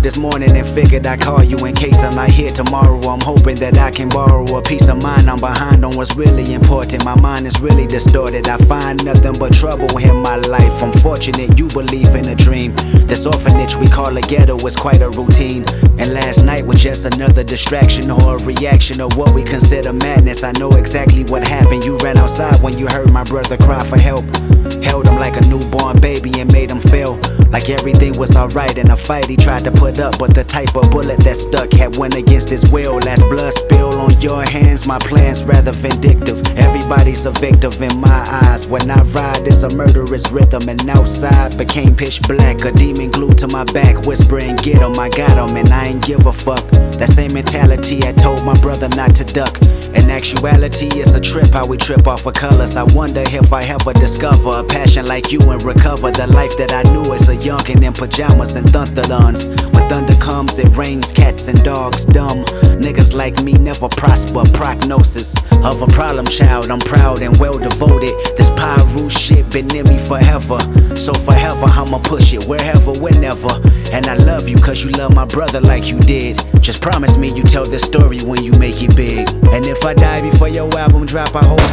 this morning and figured I'd call you in case I'm not here tomorrow. I'm hoping that I can borrow a peace of mind. I'm behind on what's really important. My mind is really distorted. I find nothing but trouble in my life. I'm fortunate you believe in a dream. This orphanage we call a ghetto is quite a routine. And last night was just another distraction or a reaction of what we consider madness. I know exactly what happened. You ran outside when you heard my brother cry for help. Held him like a newborn baby and made him feel like everything was alright in a fight he tried to put up. But the type of bullet that stuck had went against his will. Last blood spill on your hands, my plan's rather vindictive. Everybody's a victim in my eyes. When I ride, it's a murderous rhythm. And outside became pitch black, a demon glued to my back, whispering, get him, I got him, and I ain't give a fuck. That same mentality I told my brother not to duck. In actuality, it's a trip how we trip off of colors. I wonder if I ever discover a passion like you and recover the life that I knew as a youngin' in pajamas and thunderlons. When thunder comes, it rains cats and dogs dumb. Niggas like me never prosper. Prognosis of a problem child. I'm proud and well devoted. This Pyru shit been in me forever. So forever I'ma push it wherever, whenever. And I love you cause you love my brother like you did. Just promise me you tell this story when you make it big. And if I die before your album drop, I hope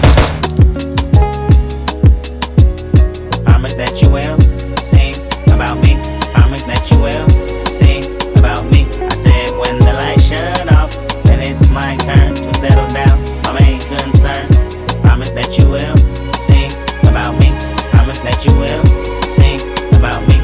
promise that you will sing about me. Promise that you will sing about me. I said when the lights shut off, then it's my turn to settle down. My main concern. Promise that you will sing about me. Promise that you will sing about me.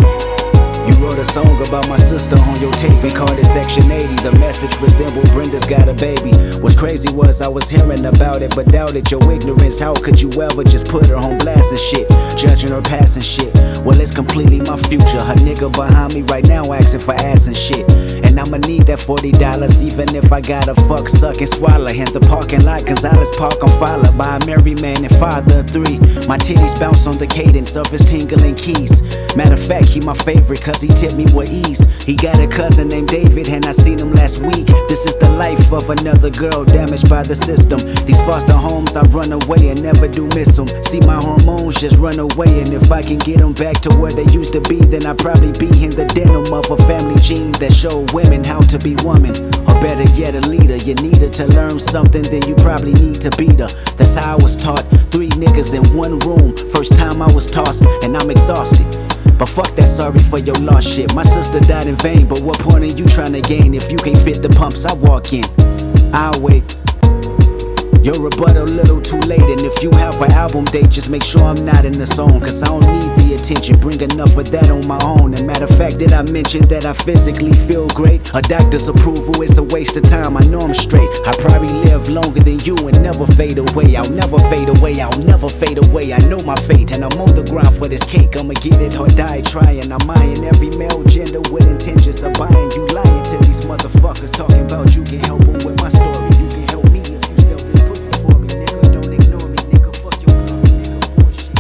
You wrote a song about my sister on your tape and called it Section 80. The message resembled Brenda's got a baby. What's crazy was I was hearing about it but doubted your ignorance. How could you ever just put her on blast and shit, judging her past and shit? Well, it's completely my future. Her nigga behind me right now asking for ass and shit. And I'ma need that $40 even if I gotta fuck, suck, and swallow in the parking lot. Gonzalez Park, I'm followed by a married man and father of 3. My titties bounce on the cadence of his tingling keys. Matter of fact, he my favorite cause he tipped me with ease. He got a cousin named David and I seen him last week. This is the life of another girl damaged by the system. These foster homes I run away and never do miss them. See my hormones just run away, and if I can get them back to where they used to be, then I'd probably be in the denim of a family gene that showed women how to be woman. Or better yet, a leader. You need her to learn something, then you probably need to beat her. That's how I was taught. 3 niggas in one room. First time I was tossed and I'm exhausted. But fuck that sorry for your lost shit. My sister died in vain, but what point are you trying to gain if you can't fit the pumps I walk in? I'll wait. Your rebuttal a little too late, and if you have an album date, just make sure I'm not in the zone, cause I don't need the attention, bring enough of that on my own. And matter of fact, did I mention that I physically feel great? A doctor's approval is a waste of time, I know I'm straight. I probably live longer than you and never fade away. I'll never fade away, I'll never fade away. I know my fate and I'm on the grind for this cake. I'ma get it or die trying. I'm eyeing every male gender with intentions of buying. You lying to these motherfuckers talking about you can help them with my story. You can help me if you sell this pussy for me, nigga. Don't ignore me, nigga. Fuck your club, nigga. Bullshit.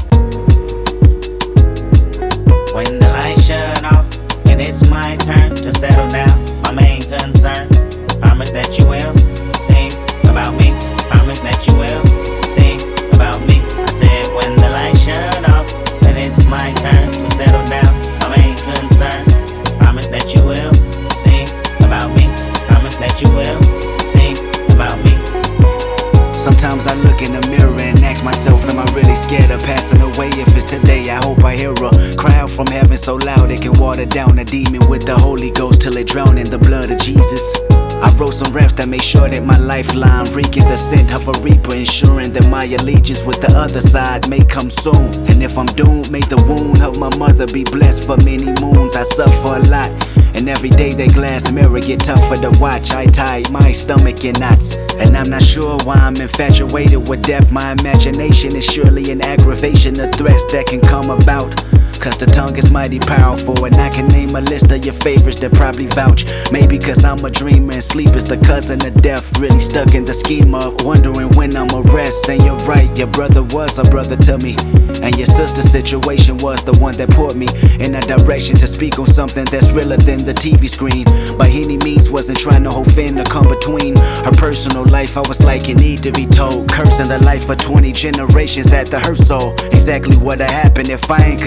When the lights shut off and it's my turn to settle down, my main concern. Promise that you will sing about me. Promise that you will sing about me. I said when the lights shut off and it's my turn to settle down, my main concern. Promise that you will sing about me. Promise that you will sing about me. Sometimes I look in the mirror and ask myself, am I really scared of passing away? If it's today, I hope I hear a cry out from heaven so loud it can water down a demon with the Holy Ghost till it drown in the blood of Jesus. I wrote some raps that made sure that my lifeline reeking the scent of a reaper, ensuring that my allegiance with the other side may come soon. And if I'm doomed, may the wound of my mother be blessed for many moons. I suffer a lot, and every day that glass mirror get tougher to watch. I tie my stomach in knots, and I'm not sure why I'm infatuated with death. My imagination is surely an aggravation of threats that can come about. Cause the tongue is mighty powerful, and I can name a list of your favorites that probably vouch. Maybe cause I'm a dreamer and sleep is the cousin of death. Really stuck in the scheme of wondering when I'ma rest. And you're right, your brother was a brother to me, and your sister's situation was the one that put me in a direction to speak on something that's realer than the TV screen. By any means wasn't trying to offend or come between her personal life. I was like, you need to be told, cursing the life of 20 generations at the her soul. Exactly what'll happen if I ain't continue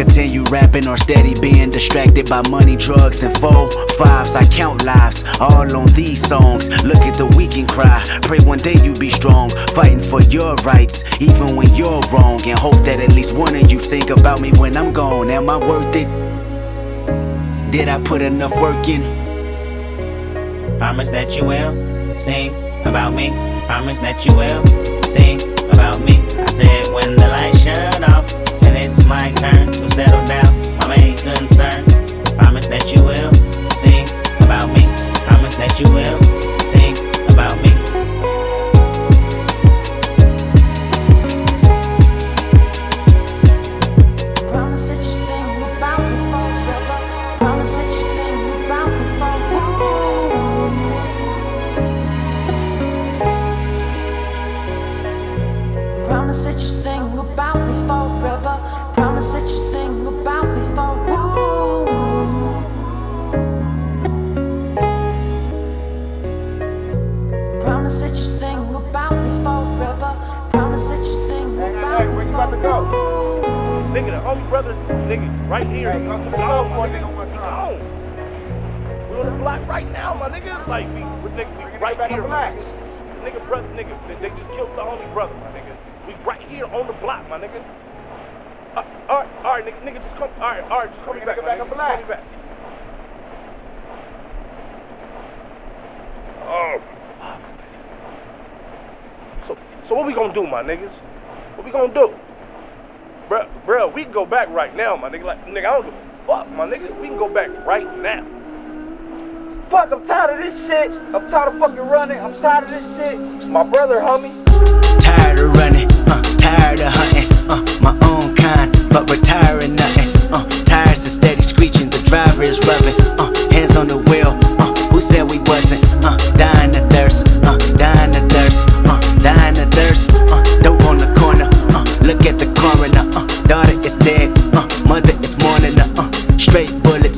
rapping or steady being distracted by money, drugs, and 4-5s. I count lives all on these songs. Look at the weak and cry. Pray one day you be strong, fighting for your rights, even when you're wrong. And hope that at least one of you think about me when I'm gone. Am I worth it? Did I put enough work in? Promise that you will sing about me. Promise that you will sing about me. I said when the lights shut off and it's my turn to settle down, my main concern. Promise that you will sing about me. Promise that you will sing about me. Promise that you sing about me forever. Promise that you sing about me forever. Promise that you sing about me forever. Promise that you sing about me forever. Promise that you sing about me forever. Promise that you sing about me forever. Where you about to go? Nigga, the only brother, nigga, right here. Hey, come to the phone for a nigga one time. We on the block right now, my nigga. Like, we right here. Nigga, brother, nigga, they just killed the only brother, my nigga. We right here on the block, my nigga. Alright, nigga, just come. Alright, just call me back. Back up black. Call me back. Oh. So what we gonna do, my niggas? What we gonna do? Bruh, we can go back right now, my nigga. Like, nigga, I don't give a fuck, my nigga. We can go back right now. Fuck, I'm tired of this shit. I'm tired of fucking running. I'm tired of this shit. My brother, homie. Tired of running, tired of hunting, my own kind, but retiring nothing. Tires are steady screeching, the driver is rubbing, hands on the wheel. Who said we wasn't? Dying of thirst, dying of thirst, dying of thirst. Dope on the corner, look at the coroner. Daughter is dead, mother is mourning. Straight bullets,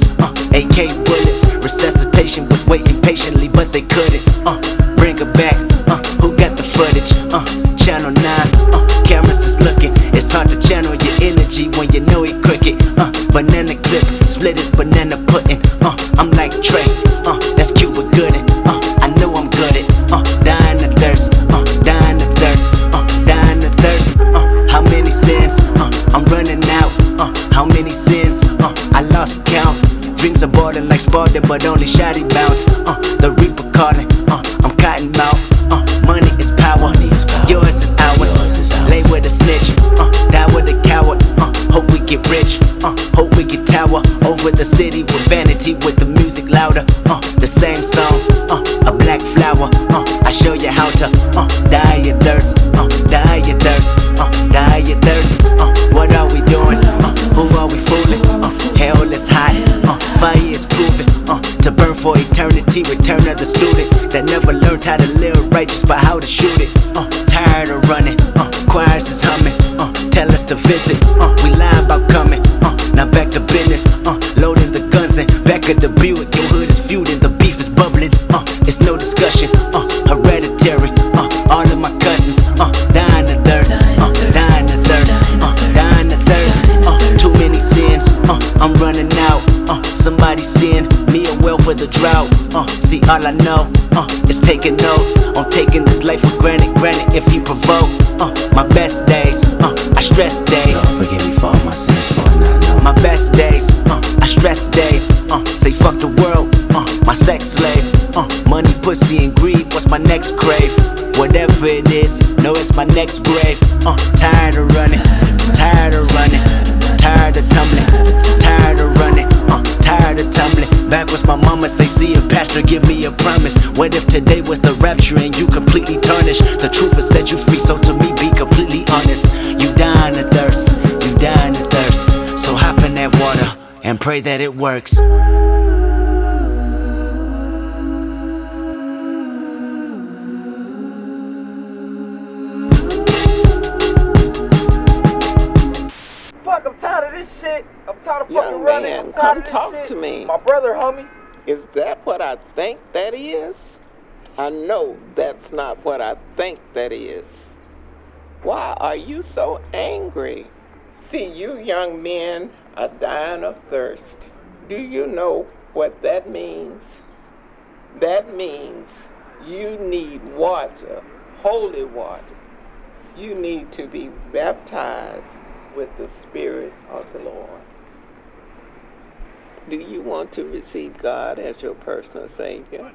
AK bullets. Resuscitation was waiting patiently, but they couldn't. Bring her back. Who got the footage? Channel 9. Cameras is looking. It's hard to channel your energy when you know it crooked. Banana clip, split his banana pudding. I'm like Trey. That's Cuba Gooding. I know I'm good at. Dying of thirst. Dying of thirst. Dying of thirst. How many sins? I'm running out. How many sins? I lost count. Dreams are boarding like Spartan, but only shoddy bounce. The Reaper calling. I'm cotton mouth. Money is power. Yours is ours. Lay with a snitch. Die with a coward. Hope we get rich. Hope we get tower over the city with vanity, with the music louder. The same song. A black flower. I show you how to die your thirst. Die your thirst. Die your thirst. What are we doing? Who are we fooling? Hell is hot. Fire is proven to burn for eternity. Return of the student that never learned how to live righteous, but how to shoot it. Tired of running, choirs is humming. Tell us to visit, we lie about coming. Now back to business, loading the guns and back of the Buick. Your hood is feuding, the beef is bubbling. It's no discussion, hereditary. All of my cousins, dying of thirst, dying of thirst, dying of thirst. Too many sins, I'm running out. Somebody send me a well for the drought. See, all I know is taking notes on taking this life for granted. Granted, if you provoke my best days, I stress days. Lord, forgive me for all my sins, for I not know. My best days, I stress days. Say fuck the world, my sex slave. Money, pussy, and greed. What's my next crave? Whatever it is, know it's my next grave. Tired of running, tired of running, tired of tumbling, tired of running, tired of tumbling. Backwards, my mama say, see a pastor, give me a promise. What if today was the rapture and you completely tarnished? The truth will set you free, so to me, be completely honest. You dying of thirst, you dying of thirst. So hop in that water and pray that it works. Fuck, I'm tired of this shit. I'm tired of fucking Young running. man, I'm tired come of this talk shit. to me. My brother, homie. Is that what I think that is? I know that's not what I think that is. Why are you so angry? See, you young men are dying of thirst. Do you know what that means? That means you need water, holy water. You need to be baptized with the Spirit of the Lord. Do you want to receive God as your personal Savior?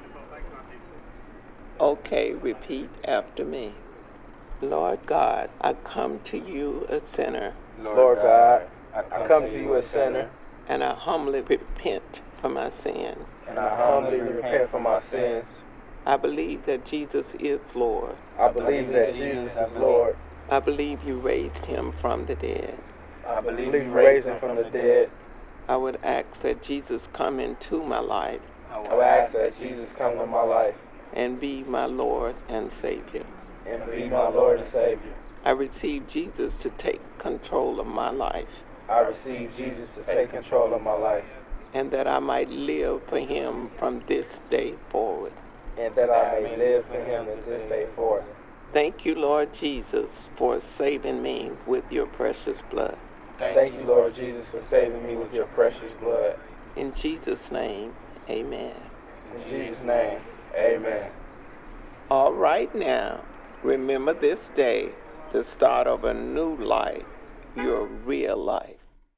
Okay, repeat after me. Lord God, I come to you a sinner. Lord God, I come to you a sinner, and I humbly repent for my sin. and I humbly repent for my sins. I believe that Jesus is Lord. I believe that Jesus is Lord. I believe you raised him from the dead. I believe you raised him from the dead. I would ask that Jesus come into my life I would ask that Jesus come to my life and be my Lord and Savior. and be my Lord and Savior. I receive Jesus to take control of my life, I receive Jesus to take control of my life, and that I might live for him from this day forward. and that I may live for him in this day forward. Thank you, Lord Jesus, for saving me with your precious blood. Thank you, Lord Jesus, for saving me with your precious blood. In Jesus' name, amen. In Jesus' name, amen. All right now, remember this day, the start of a new life, your real life.